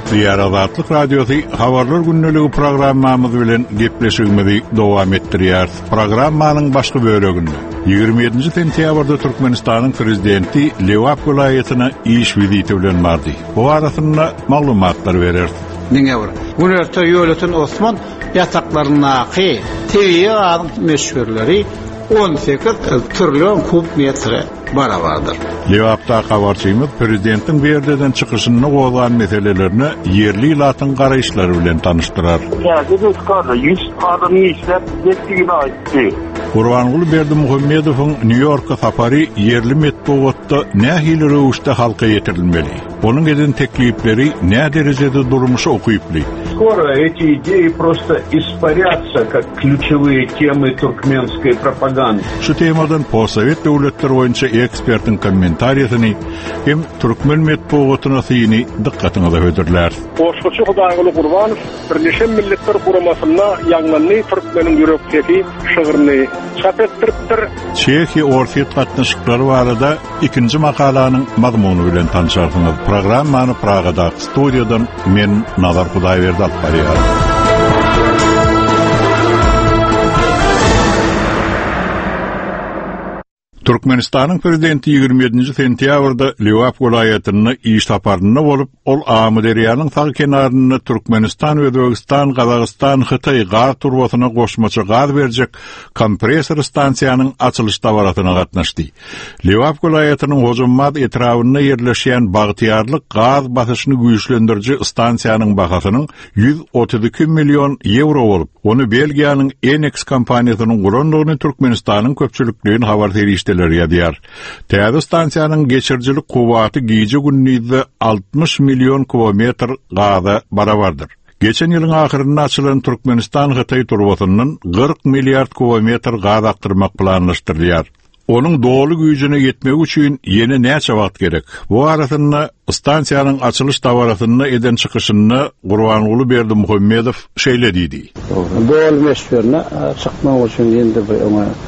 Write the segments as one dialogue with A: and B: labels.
A: Diýär Azatlyk Radiosu habarlar günneligi programmamyz bilen gepleşigimizi dowam etdirýär. Programmanyň başga böleginde 27 sentýabrda Türkmenistanyň prezidenti Lewap vilayatyna iş viziti bilen bardy. Bu arasynda maglumatlar berer.
B: Niňe bir? Günertä ýöletyn Osman ýataklarynaky teýe adyň meşhurlary 18 trilyon kub metre barabardır.
A: Lewapda habarçymyz prezidentin berdiğinden çıkışyny goýan meselelerini yerli latyn garaýşlary bilen tanıştyrar.
C: Ýa-da çıkardy 100 adamy işlep geçdigini aýtdy.
A: Gurbanguly Berdimuhammedowyň New Yorka sapary yerli metbuatda nähili rewişde halka ýetirilmeli. Onuň eden teklipleri nä derejede durmuşa okyply.
D: Скоро эти идеи просто испарятся, как ключевые темы туркменской пропаганды.
A: Şu temadan postsovet döwletleri boýunça ekspertin kommentariýasyny hem türkmen metbuatyna syny dikkatiňize höderler.
E: Boşguçy Hudaýaly Gurbanov birleşen milletler guramasyna ýaňlany türkmeniň ýürekdäki şygyryny çap etdiripdir.
A: Çehi orfiýet gatnaşyklary barada ikinji makalanyň mazmuny bilen tanışarsynız. Programmany Pragada studiýadan men Nazar Hudaýberdi alp barýar. Türkmenistanyň prezidenti 27 sentýabrda Lewap vilayatyna iş taparyna bolup, ol Amy derýanyň sag kenaryna Türkmenistan, Özbegistan, Gazagystan, Hytaý gaz turbasyna goşmaça gaz berjek kompresor stansiýanyň açylyş tabaratyna gatnaşdy. Lewap vilayatynyň Hojummat etrawyna ýerleşýän bagtyarlyk gaz basyşyny güýçlendiriji stansiýanyň bahasynyň 132 milyon euro bolup, onu Belgiýanyň Enex kompaniýasynyň gurandygyny Türkmenistanyň köpçülikliğin habar terişleri ýadýar. Täze stansiýanyň geçirjilik kuwaty gije günnide 60 milyon kilometr gaza barabardyr. Geçen ýylyň ahyrynda açylan Türkmenistan-Hytaý turbasynyň 40 milliard kilometr gaz aktyrmak planlaşdyrylýar. Onun doğulu güýjüne ýetmek üçin ýene näçe wagt gerek? Bu arasynda stansiýanyň açylyş tabarasyna eden çykyşyny Gurbanguly Berdimuhammedow şeýledidi.
B: Doğal meşhurna çykmak üçin ýende bir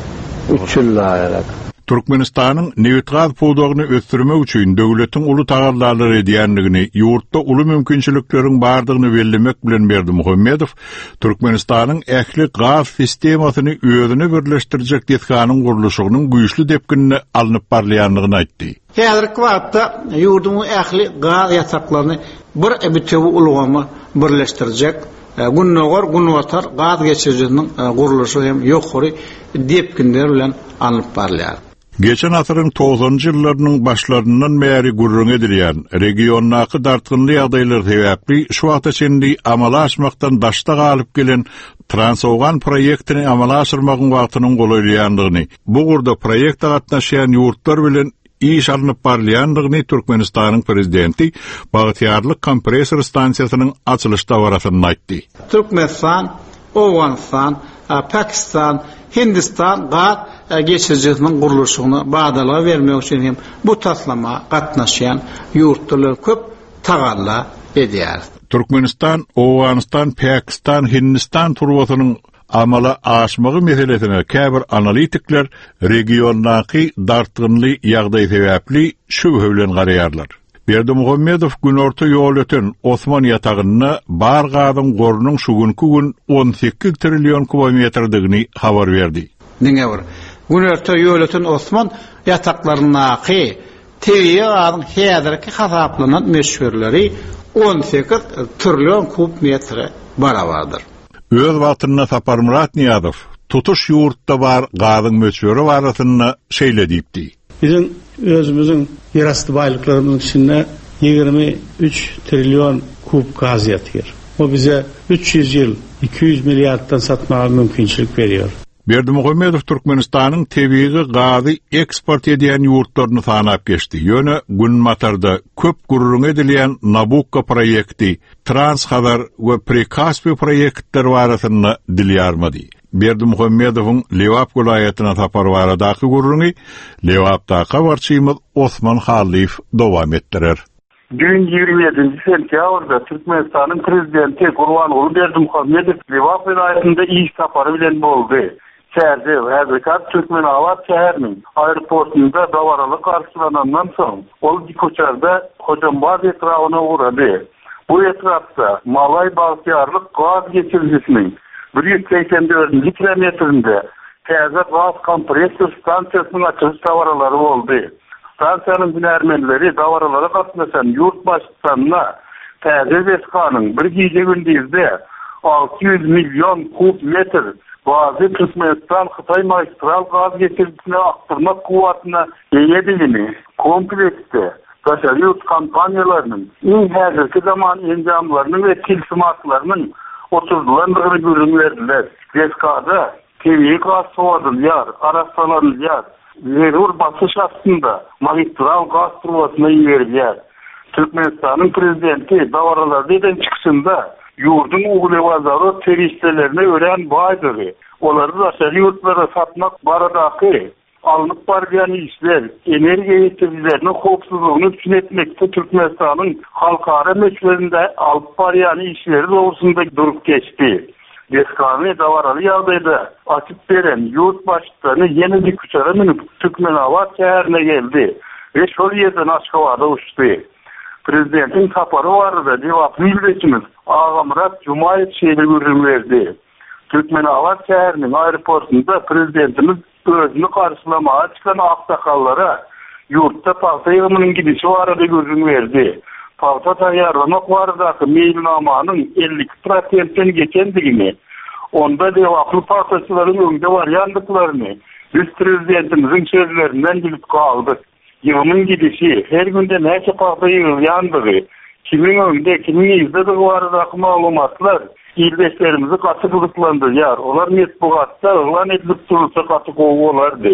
B: 3 ýyl aýrak.
A: Türkmenistanyň newtral puwdagyny ösdürmek üçin döwletiň uly tagallarlary edýänligini, ýurtda uly mümkinçilikleriň bardygyny bellemek bilen Berdimuhammedow, Türkmenistanyň ähli gaz sistemasyny özüne birleşdirjek dethanyň gurulşynyň güýçli depkinine alınıp barlaýanlygyny aýtdy.
B: Häzirki wagtda ýurduň ähli gaz ýataklaryny bir ebitewi ulgamy birleşdirjek Günnogor, Gunwatar gaz geçirjiniň gurulşy hem ýokary depkinler bilen alınıp barlaýar.
A: Geçen asyryň 90-njy ýyllarynyň başlaryndan bäri gurrun edilýän regionnaky dartgynly ýagdaýlar sebäpli şu wagta içinde amala aşmakdan daşda galyp gelen Transogan proýektini amala aşyrmagyň wagtynyň golaýandygyny, bu gurda proýekde gatnaşýan ýurtlar bilen iş alınıp barlaýandygyny Türkmenistanyň prezidenti bagtyarlyk kompresor stansiýasynyň açylyş tabarasyna aýtdy.
B: Türkmenistan, Awganistan, Pakistan, Hindistan gaz geçirjiniň gurulşyny badalyga bermek üçin hem bu taslama gatnaşýan ýurtlar köp tagalla edýär.
A: Türkmenistan, Awganistan, Pakistan, Hindistan turbasynyň amala aşmagy meselesine käbir analitikler regionnaky dartgynly ýagdaý sebäpli şübhe bilen garaýarlar. Berdimuhammedow günorta ýol öten Osman ýatagyna bar gazyň gorunyň şu günkü gün 18 trilyon kilometrdigini habar berdi.
B: Niňe bir? Günorta ýol öten Osman ýataklarynaky teýe adyň häzirki hasaplanan meşhurlary 18 trilyon kub metre barabardyr.
A: Öz wagtyna Sapar Murat Niýazow tutuş ýurtda bar gazyň meşhuri barasynda şeýle diýipdi.
F: Bizim özümüzün yerastı baylıklarımızın içinde 23 trilyon kub gaz yatıyor. O bize 300 yıl 200 milyardan satmağa mümkünçilik veriyor.
A: Berdimuhammedow Türkmenistanyň tebii gazy eksport edýän ýurtlaryny sanap geçdi. Ýöne Günmatarda köp gurrun edilýän Nabucco proýekti, Transhabar we Prekaspi proýektleri barasynda dil ýarmady. Berdimuhammedowyň Lewap vilayatyna tapar baradaky gurruny Lewapda habarçymyz Osman Haliýew dowam etdirer.
C: Dün 27 sentýabrda Türkmenistanyň prezidenti Gurbanguly Berdimuhammedow Lewap vilayatynda iş tapary bilen boldy. Şäherde häzirki Türkmen awat şäheriniň aeroportunda dawaraly garşylanandan soň ol koçarda Hojumbat etrawyna urady. Bu etrafta Malay Baltiyarlık gaz geçiricisinin 184 kilometrinde Təzə gaz kompresor stansiyasının açılış davaraları oldu. Stansiyanın binermenleri davaralara katlaşan yurt başkanına Təzə Veskanın bir gece gündüzde 600 milyon kub metr gazı Türkmenistan Xitay magistral gaz geçiricisine aktırmak kuvvetine eğediğini komplekste taşıyut kampanyalarının en hazırki zaman encamlarının ve tilsimatlarının oturdulandığını görünverdiler. Veskada TV gaz soğuduluyar, araçlanılıyar, zerur basış aslında magistral gaz turvasına veriliyor. Türkmenistan'ın prezidenti davaralardan çıkışında yurdun uğulevazarı teröristlerine öğren baydır. Onları da aşağı yurtlara satmak baradaki alınıp barıyan işler, enerji yetkililerinin hoksuzluğunu tünetmekte Türkmenistan'ın halkara meçlerinde alıp barıyan işleri doğrusunda durup geçti. Veskanı davaralı yağdaydı. Açıp veren yurt başlıklarını yeni bir küçara minip Türkmenavat şehrine geldi. Ve şol yerden açık havada uçtu. Prezidentin taparı vardı. Cevaplı ildeçimiz Ağamrat Cumayet şeyle görün verdi. Türkmenavat şehrinin aeroportunda prezidentimiz özünü karşılamaya çıkan aksakallara yurtta palta yığımının gidişi vardı görün verdi. Palta tayarlamak vardaki mailnamanın 52%'den geçendiğini, onda devaklı paltaçıların önde var yandıklarını biz prezidentimizin sözlerinden bilip kaldık. Yığımın gidişi, her günde neyse palta yığıl yandığı, kimin önde, kimin izlediği vardaki malumatlar ildeşlerimizi katı kılıklandırıyor. Onlar metbuatta ılan edilip durursa katı kovuyorlardı.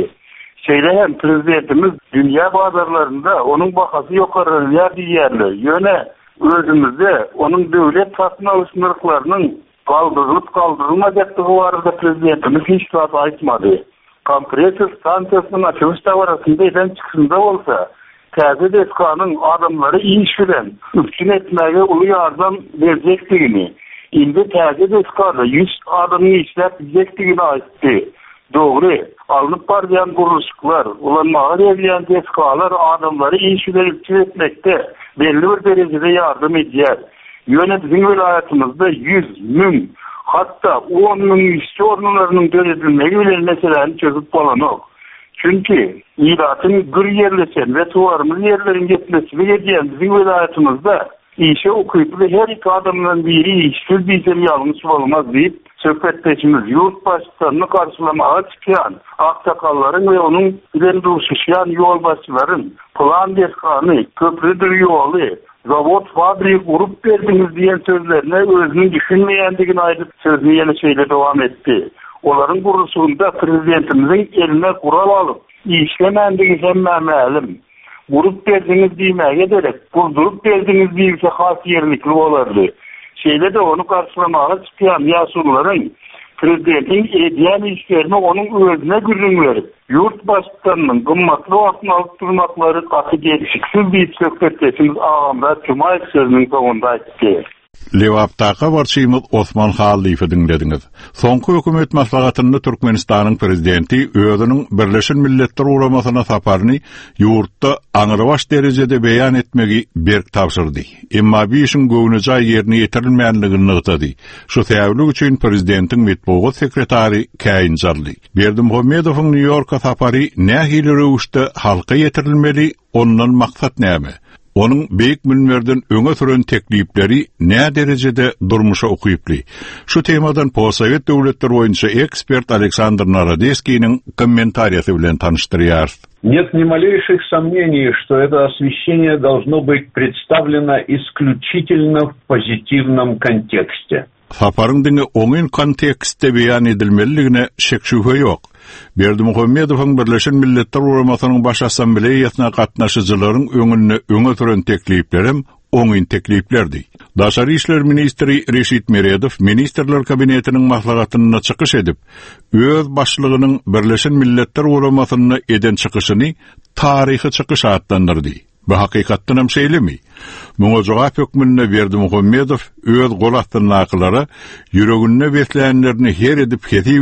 C: Hem prezidentimiz dünya bazarlarında onun bakası yukarıya diyerli. Yöne özümüzde onun devlet satın alışmırlıklarının kaldırılmayacaktı bu arada prezidentimiz hiç saat aytmadı. Kompresör stansiyasının açılış davarasında eden çıkışında olsa Təzə Veskanın adamları iş bilen üstün etmeye ulu yardım verecektiğini, indi Təzə Veskada 100 adamını işletmeyecektiğini aitti. Doğru. Alınıp barıyan kuruluşlar, ulanmağa verilen deskalar adamları iş etmekte belli bir derecede yardım ediyor. Yönetim vilayetimizde 100 bin, hatta 10 bin işçi ormanlarının görebilmeyi bilen meselelerini çözüp bulanok. Çünkü ilatın gır yerleşen ve tuvarımız yerlerin gitmesini ediyen bizim vilayetimizde işe okuyup ve her iki adamdan biri işsiz bir şey yanlış olmaz deyip söhbetleşimiz yurt başkanını karşılamaya çıkan aksakalların ve onun ileride uçuşan yol başçıların plan deskanı, köprüdür yolu, zavod, fabrik kurup verdiniz diyen sözlerine özünü düşünmeyendiğini ayırıp sözünü yeni şeyle devam etti. Onların kuruluşunda prezidentimizin eline kural alıp işlemendiği hemmemmelim. Kurup verdiniz demeye ederek kurdurup verdiniz deyilse has yerlikli olurdu. De onu karşılamaya çıkan yasunların prezidentin ediyen işlerini onun özüne gülün verip yurt başkanının kımmatlı altına alıp durmakları katı gelişiksiz bir söhbetleşimiz Ağamrat Cumayet sözünün sonunda etti.
A: Lewaptaqa barşymyz Osman Halife dinlediniz. Soňky hökümet maslahatynda Türkmenistan'ın prezidenti özünün Birleşen Milletler Uguramasyna saparyny ýurtda aňyrybaş derejede beýan etmegi berk tapşyrdy. Emma bu işin göwnüjä ýerine ýetirilmeýänligini nygtady. Şu sebäpli üçin prezidentin medeniýet sekretary Kain Jarly Berdimuhammedowyň New York'a sapary nähili rewişde halka ýetirilmeli, ondan maksat näme? Onun beýik münberden öňe süren teklipleri ne derecede durmuşa okuyuply. Şu temadan Possovet döwletleri boýunça ekspert Aleksandr Narodeskiň kommentariýasy bilen tanıştyrýar.
D: Нет ни малейших сомнений, что это освещение должно быть представлено исключительно в позитивном контексте.
A: Saparyň diňe oňyn kontekstde beýan edilmeligine şek şüphe ýok. Berdimuhammedowyň Birleşen Milletler Uguramasynyň baş assambleýasyna gatnaşyjylaryň öňe süren tekliplerim oňyn tekliplerdi. Daşary işler ministri Reşit Meredow ministrler kabinetiniň maslahatyna çykyş edip, öz başlygynyň Birleşen Milletler Uguramasyna eden çykyşyny taryhy çykyş adlandyrdy. Bu hakykatdan hem şeýlemi? Muňa jogap hökmünde Berdimuhammedow öz gol atynlakylara ýüregine beslänlerini her edip kesip edip,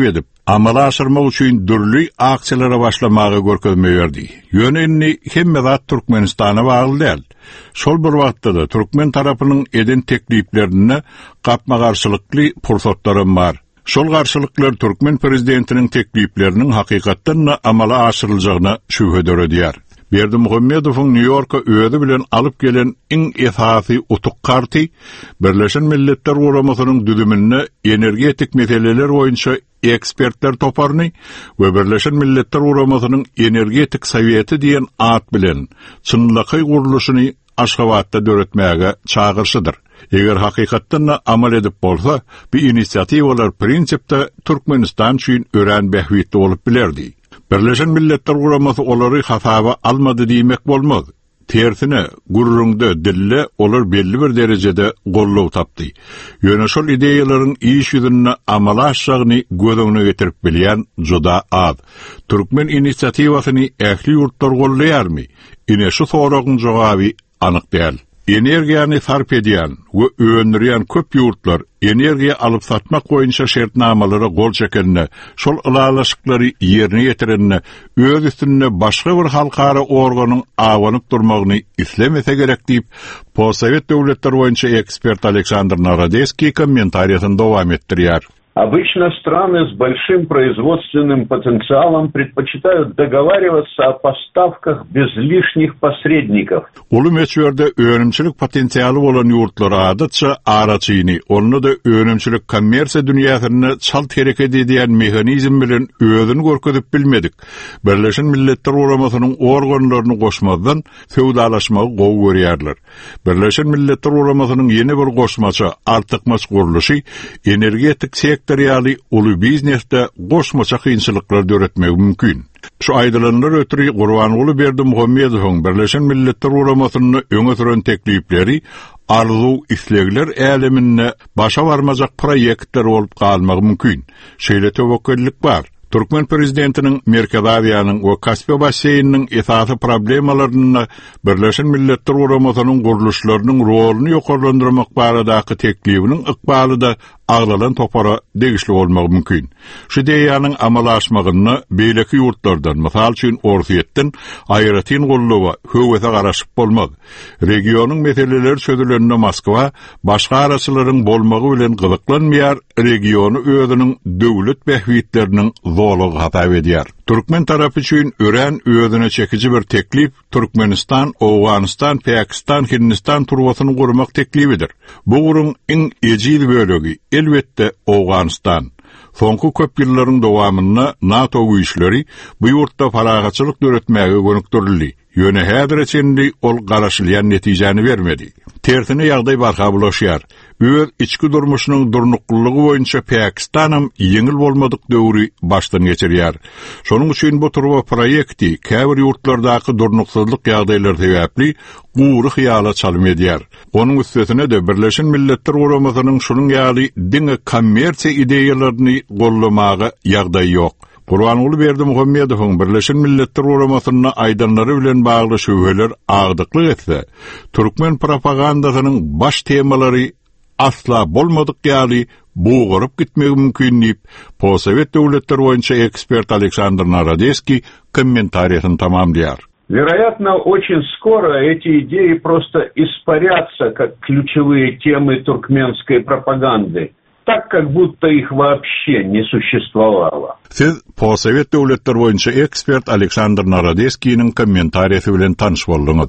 A: amala aşırmak üçin dürli aksiyalara başlamagy görkezme berdi. Yönelini hemme zat Türkmenistana bagly däl. Şol bir wagtda da Türkmen tarapynyň eden tekliplerini gapma garşylykly pursatlarym bar. Şol garşylyklar Türkmen prezidentiniň teklipleriniň hakykatdan amala aşyrylajagyna şüphe edýär. Berdimuhammedowyň New York'a öýüdi bilen alyp gelen iň esasy utuk karty Birleşen Milletler Guramasynyň düzümine energetik meseleler boýunça ekspertler toparny we Birleşen Milletler Guramasynyň energetik sowiýeti diýen at bilen çynlyky guruluşyny Aşgabatda döretmäge çağırşydyr. Eger hakykatdan amal edip bolsa, bu inisiatiwalar prinsipde Türkmenistan üçin ören behwitli bolup bilerdi. Birleşen Milletler Guramasy olary hasaba almady diýmek bolmaz. Tersine gurrunda dille olar belli bir derejede gollaw tapdy. Ýöne şol ideýalaryň iş ýüzüne amala aşagyny gözüňe getirip bilýän juda az. Türkmen inisiatiwasyny ähli ýurtlar gollaýarmy? Ine şu soragyň jogaby anyk däl. Energiýany sarp edýän we öňürýän köp ýurtlar energiýa alyp satmak boýunça şertnamalary gol çekenine, şol ılalaşyklary ýerine ýetirenine, öz üstüne başga bir halkara organyň awanyp durmagyny islemese gerek diýip, Possovet döwletleri boýunça ekspert Aleksandr Narodeskiy kommentariýasyny dowam etdirýär.
D: Обычно страны с большим производственным потенциалом предпочитают договариваться о поставках без лишних посредников.
A: Ulu meçwerde öňümçilik potensialy bolan ýurtlar adatça araçyny, onu da öňümçilik kommersiýa dünýäsine çalt hereket edýän mehanizm bilen özüni görkezip bilmedik. Birleşen Milletler Guramasynyň organlaryny goşmazdan feodalaşmagy gowy görýärler. Birleşen Milletler Guramasynyň ýeni bir goşmaçy artykmaç guruluşy energetik sektoriýaly uly biznesde goşmaça kynçylyklar döretmegi mümkin. Şu aýdylanlar ötürü Gurbanuly Berdimuhammedowyň Birleşen Milletler Guramasynyň öňe süren teklipleri arzu islegler älemine başa barmajak proyektler bolup galmagy mümkin. Şeýle tewekkellik bar. Türkmen prezidentiniň Merkez Aziýanyň we Kaspiýa basseýniniň esasy problemalaryny Birleşen Milletler Guramasynyň guruluşlarynyň roluny ýokarlandyrmak baradaky teklibiniň ykbaly da aglalan topara degişli bolmagy mümkin. Şu ideýanyň amala aşmagyny beýleki ýurtlardan, mysal üçin Orsiýetden aýratyn golluwa höwese garaşyp bolmaz. Regionyň meseleleri çözülenine Moskwa başga araçylaryň bolmagy bilen gyzyklanmaýar, regiony özüniň döwlet behwitleriniň zorlugy hatap edýär. Türkmen tarapy üçin ören özüne çekici bir teklip Türkmenistan, Awganistan, Pakistan, Hindistan turwasyny gurmak teklibidir. Bu gurun iň ejil bölegi elbette Awganistan. Soňky köp ýyllaryň dowamyna NATO güýçleri bu ýurtda faragaçylyk döretmäge gönükdirildi. Ýöne häzir içinde ol garaşylýan netijäni bermedi. Tersine ýagdaý barha bulaşýar. Öz içki durmuşynyň durnuklygy boýunça Pakistanam ýeňil bolmadyk döwri başdan geçirýär. Şonuň üçin bu turwa proýekti käbir ýurtlardaky durnuksyzlyk ýagdaýlary sebäpli guwry hyýala çalym edýär. Onuň üstesine de Birleşen Milletler Guramasynyň şunuň ýaly diňe kommersiýa ideýalaryny gollamagy ýagdaý ýok. Gurbanuly Berdimuhammedowyň Birleşen Milletler Guramasynyň aýdanlary bilen bagly şüpheler agdyklyk etse, Türkmen propagandasynyň baş temalary asla bolmadyk ýaly buğurup gitmegi mümkin diýip Possovet döwletleri boýunça ekspert Aleksandr Narodeskiy kommentariýasyny tamamlaýar.
D: Вероятно, очень скоро эти идеи просто испарятся как ключевые темы туркменской пропаганды, так как будто их вообще не существовало.
A: Siz Possovet döwletleri boýunça ekspert Aleksandr Narodeskiýiň kommentariýasy bilen tanyş boldyňyz.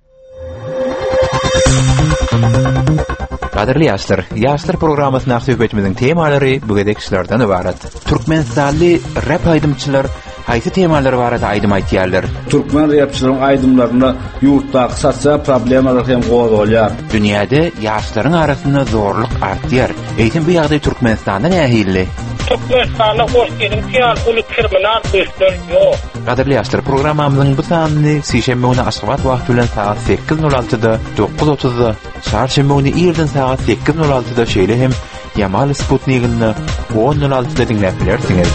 G: Qadirli ýaşlar programmasyna söhbetimizin temalary bu gedekçilerden ibaret. Türkmenistanly rap aýdymçylar haýsy temalary barada aýdym aýtýarlar.
H: Türkmen rapçylaryň aýdymlaryna ýurtdaky sosial problemler hem gowalýar.
G: Dünýäde ýaşlaryň arasynda zorluk artýar. Eýtim bu ýagdaý Türkmenistanda nähilli?
I: Türkmenistanda goşgyň piýal uly kriminal güýçler ýok.
G: Qadirli ýaşlar programmamyzyň bu sanyny sişenme güni Aşgabat wagty bilen saat 8:06-da, 9:30-da, çarşembe güni ýerden saat 8:06-da şeýle hem Yamal Sputnik'ini 10:06-da dinläp bilersiňiz.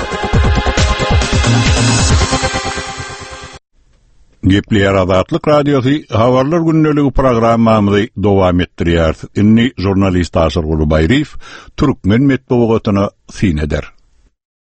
A: Gepleýär Azatlyk Radiosu habarlar günneligi programmamyzy dowam etdirýär. Inni jurnalist Aşyr Gulubayriýew Türkmen medeniýetyny sineder.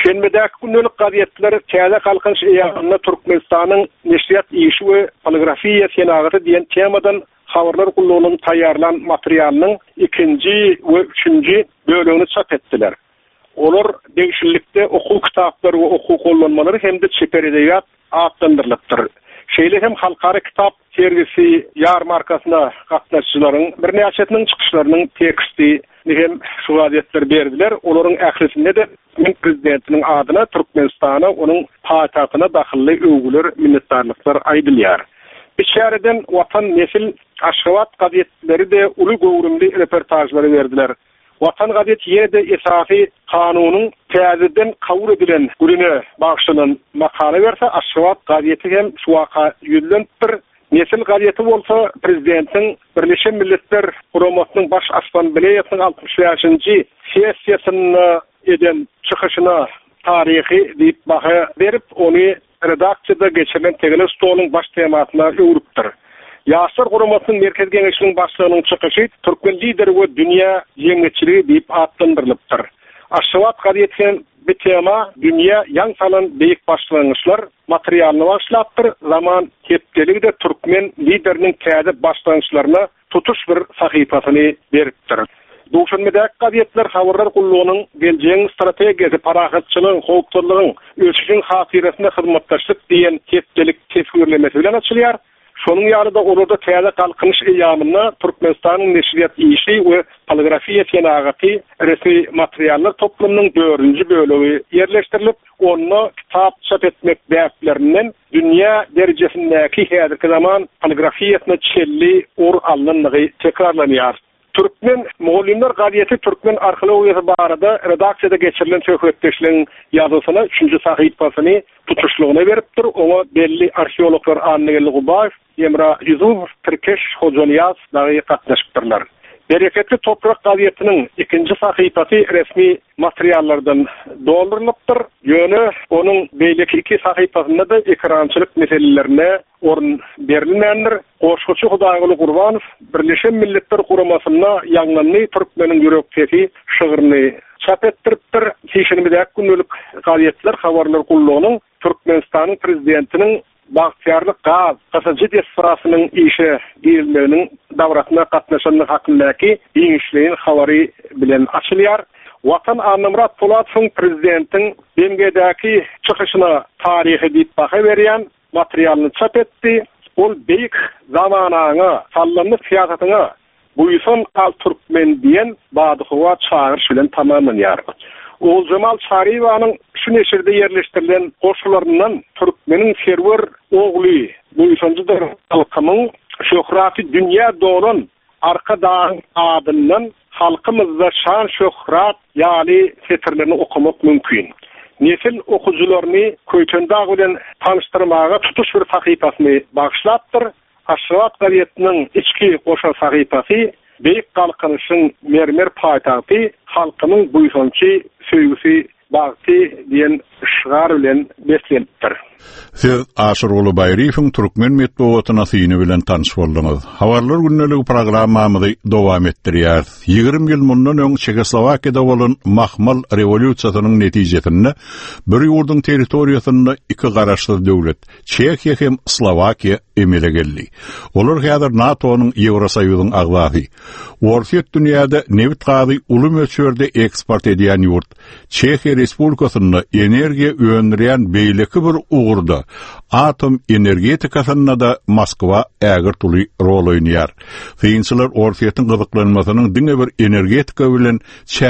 E: Şenmedäki günlük gazetler täze kalkınç ýa-da Türkmenistanyň neşriyat işi we poligrafiýa senagaty diýen temadan habarlar gullugynyň taýýarlan materialynyň 2-nji we 3-nji bölegini çap etdiler. Olar degişlikde okuw kitaplary we okuw gollanmalary hemde çeper edebiyat atlandyrlypdyr. Şeýle hem halkary kitap sergisi ýarmarkasyna gatnaşçylaryň bir näçetiniň çykyşlarynyň teksti hem şu gazetler berdiler. Olaryň ählisinde de prezidentiniň adyna Türkmenistana, onuň paýtagtyna dahilly öwgüler, minnetdarlyklar aýdylýar. İçeriden Vatan Nesil Aşgabat gazetleri de uly gowrumly reportajlary berdiler. Vatan gazeti ýerde esafi kanunyň täzeden kabul edilen gününe bagşlanan makale berse, Aşgabat gazeti hem şu waka ýüzlenipdir. Nesil gazeti bolsa prezidentiň Birleşen Milletler Guramasynyň baş assambleýasynyň 65-nji sessiýasyny eden çykyşyna tarihi diýip baha berip, ony redaksiýada geçirilen tegele stoluň baş temasyna öwrüpdir. Ýaşlar Guramasynyň merkez geňeşliginiň başlygynyň çykyşy Türkmen lideri we dünýä ýeňçiligi diýip atlandyrlypdyr. Aşgabat gazetiniň bir tema dünýä ýan salan beýik başlangyçlar materialyny başlapdyr. Zaman tepdeligi de Türkmen lideriniň täze başlangyçlaryna tutuş bir sahypasyny beripdir. Duşanmedäki gazetler habarlar gullugynyň geljeğin strategiýasy, parahatçylygyň, howpsuzlygyň, ölçüsiniň hatyrasyna hyzmatdaşlyk diýen tepdelik tesvirlemesi bilen açylýar. Şonuň ýarynda orada täze kalkynış eýamyna Türkmenistanyň neşriyat işi we poligrafiýa senagaty resmi materiallar toplamynyň 4-nji bölegi ýerleşdirilip, onu kitap çap etmek bäplerinden dünýä derejesindäki häzirki zaman poligrafiýasyna çelli or alınlygy tekrarlanýar. Türkmen Moğolimler gazeti Türkmen arkeologiyası barada redaksiyada geçirilen söhbetleşilen yazısına 3-nji sahypasyny tutuşluğuna beripdir. Ona belli arkeologlar Annegeli Gubayev, Emra Yusuf, Türkeş Hocaniyaz dahi gatnaşypdyrlar. Bereketli Toprak gazetiniň 2-nji sahypasy resmi materiallardan doldurylypdyr. Ýöne onuň beýleki 2 sahypasynda da ekrançylyk meselelerine orun berilmendir. Goşguçy Hudaýaly Gurbanov Birleşen Milletler Guramasyna ýaňlanny Türkmeniň ýürekdäki şygyryny çap etdiripdir. Şeýşenmedäki günlük gazetler habarlar gullugynyň Türkmenistanyň prezidentiniň Bagtyarlyk gaz gasaçy desfrasynyň işe girilmeginiň dawratyna gatnaşanyň hakyndaky ýeňişligiň habary bilen açylýar. Watan Anamrat Polatsoň prezidentiň Bemgedäki çykyşyna tarihi diýip baha berýän materialyny çap etdi. Ol beýik zamanaňa, sallanyk siýasatyna buýsan al Türkmen diýen badyhywa çağırış bilen tamamlanýar. Ol Jamal Çarywanyň şu neşirde ýerleşdirilen goşularyndan Türkmeniň serwer ogly buýsanjy halkymyň şöhraty dünýä dolan arka dağın adından halkymyzda şan şöhrat ýaly setirlerini okumak mümkin. Nesil okujularyny köýtendäg bilen tanıştyrmaga tutuş bir sahypasyny bagşlapdyr. Aşgabat gazetiniň içki goşa sahypasy beýik kalkanyşyň mermer paýtagty halkymyň buýsançy söýgüsi bagty diýen şigar bilen beslenipdir.
A: Siz Aşyr Ulubayriýewiň Türkmen medeniýetyna syny bilen tanış boldyňyz. Habarlar günneligi programmamyzy dowam etdirýär. 20 ýyl mundan öň Çekoslowakiýada bolan mahmal rewolýusiýasynyň netijesinde bir ýurduň territoriýasyna 2 garaşly döwlet, Çekiýa hem Slowakiýa emele geldi. Olar häzir NATO-nyň Ýewrosoýuzyň agzasy. Orta dünýäde neft gazy uly möçberde eksport edýän ýurt. Çekiýa Respublikasyna energiýa öňdürýän beýleki bir ugurda atom energetikasyna da Moskwa ägir tuly rol oýnaýar. Fiýinçiler ortaýytyň gyzyklanmasynyň diňe bir energetika bilen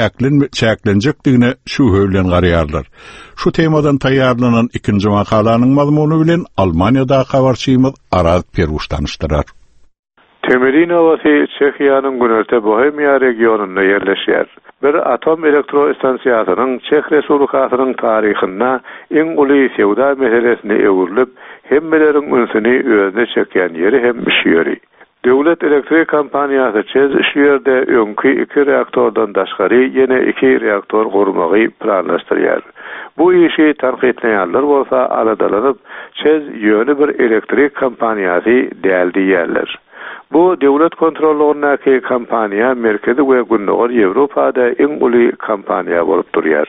A: çäklenjekdigine şu höwlen garaýarlar. Şu temadan taýýarlanan 2-nji makalanyň mazmuny bilen Almaniýada habarçymyz Araz Peruş tanışdyrar.
J: Temelin ovasy Çekiýanyň Günörte Bohemia regionunda ýerleşýär. Bir atom elektrostansiýasynyň Çek Respublikasynyň taryhynda iň uly sewda meselesini öwürlüp, hemmeleriň ünsüni özüne çekýän ýeri hem işýeri. Döwlet elektrik kompaniýasy çez şu ýerde öňkü 2 reaktordan daşgary ýene 2 reaktor gurmagy planlaşdyrýar. Bu işi tanqidleýänler bolsa aladalanyp, çez ýöne bir elektrik kompaniýasy däldi ýerler. Bu devlet kontrollerindeki kampanya merkezi ve gündoğar Avrupa'da en uly kampanya bolup durýar.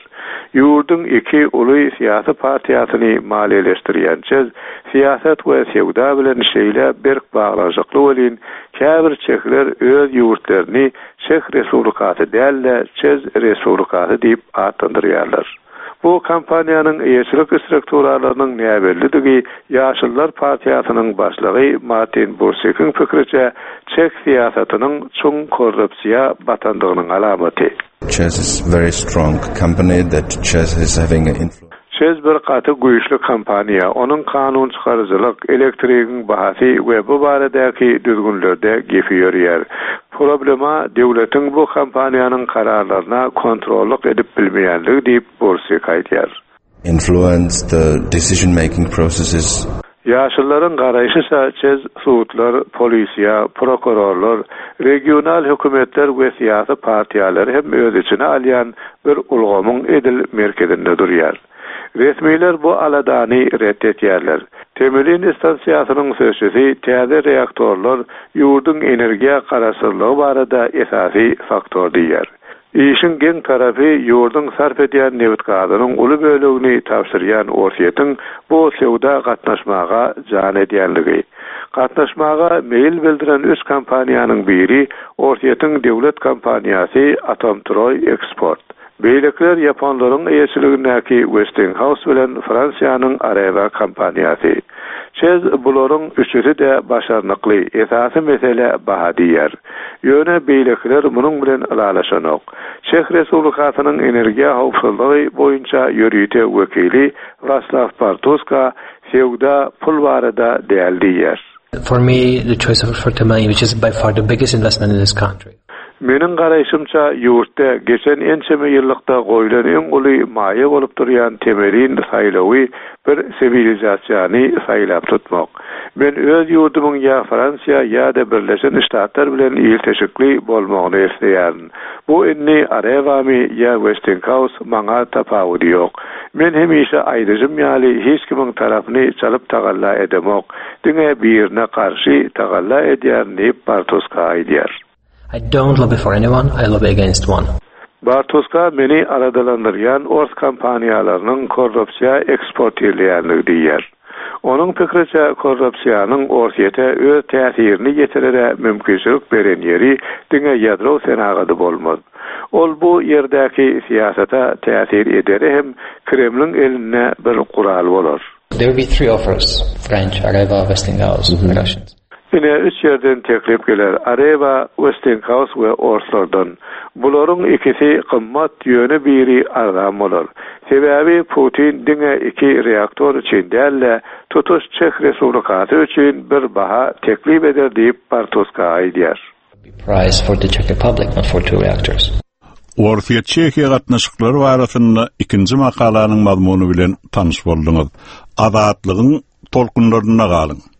J: Yurdun iki uly siyasi partiýasyny maliýeleşdirýän çez siýasat we sewda bilen şeýle berk baglanjykly bolýan käbir çekler öz ýurtlaryny Çek Respublikaty däl çez Respublikaty diýip adlandyrýarlar. Bu kampaniýanyň eýçilik strukturalarynyň näberlidigi Ýaşyllar partiýasynyň başlygy Martin Bursek'in pikiriçe Çek siýasatynyň çoň korrupsiýa batandygynyň alamaty.
K: Chess is a very strong company that Chess is having an influence.
J: Chess bir gaty güýçli kampaniýa, onuň kanun çykarjylyk, elektrigiň bahasy we bu baradäki düzgünlerde gepi ýörýär. Problema döwletiň bu kampaniýanyň kararlaryna kontrollyk edip bilmeýänligi diýip Borsek aýdýar.
K: Influence the decision making processes.
J: Ýaşyllaryň garaýşysa çez suwtlar, polisiýa, prokurorlar, regional hökümetler we siýasy partiýalary hem öz içine alýan bir ulgamyň edil merkezinde durýar. Resmiler bu aladany reddetýärler. Temelin istansiýasynyň sözçüsi täze reaktorlar ýurdun energiýa garaşsyzlygy barada esasy faktor diýer. İşin gen tarafy ýurdun sarf edýän neft gazynyň uly bölegini tapşyrýan orsiýetin bu sewda gatnaşmaga jan edýänligi. Gatnaşmaga meýil bildiren üç kampaniýanyň biri orsiýetin döwlet kampaniýasy Atomtroy Export. Beýlekler Japonlaryň eýçiligindäki Westinghouse bilen Fransiýanyň Areva kampaniýasy. Çez bularyň üçüsi de başarnykly, esasy mesele baha diýer. Ýöne beýlekler munyň bilen alalaşanok. Çek Respublikasynyň energiýa howpsuzlygy boýunça ýörüýte wekili Vaslav Bartoska sewda pul barada däl.
L: For me, the choice of Fortemay, which is by far the biggest investment in this country.
J: Menin garaýşymça ýurtda geçen ençeme ýyllykda goýulan en uly maýa bolup durýan temelin saýlawy bir sivilizasiýany saýlap tutmak. Men öz ýurdumyň ýa Fransiýa ýa-da Birleşen Ştatlar bilen ýylteşikli bolmagyny isleýän. Bu inni Arevami ýa Westinghouse maňa tapawudy ýok. Men hemişe aýdyjym ýaly hiç kimiň tarapyny çalyp tagalla edemek, diňe birine karşy tagalla edýän diýip Bartoska aýdýar.
L: I don't lobby for anyone, I lobby against one.
J: Bartoska meni aradalandyrýan ors kampaniýalarynyň korrupsiýa eksportirleýänligi diýer. Onuň pikiriçe korrupsiýanyň orsiýete öz täsirini ýetirere mümkinçilik beren ýeri diňe ýadro senagady bolmaz. Ol bu ýerdäki siýasata täsir eder hem Kremliň eline bir kural bolar.
L: There will be three offers: French, Areva, Westinghouse, Russians.
J: Yine üç yerden teklip geler. Areva, Westinghouse ve Orslardan. Buların ikisi kımmat yönü biri argam olur. Sebebi Putin diňe iki reaktor için dälle tutuş Çek Respublikaty için bir baha teklip eder diýip Bartoska aýdýar.
L: Price for the Czech Republic, not for two reactors.
A: Orsiýet Çekiýa gatnaşyklary barasynda ikinji makalanyň mazmuny bilen tanyş boldyňyz. Azatlygyň tolkunlaryna galyň.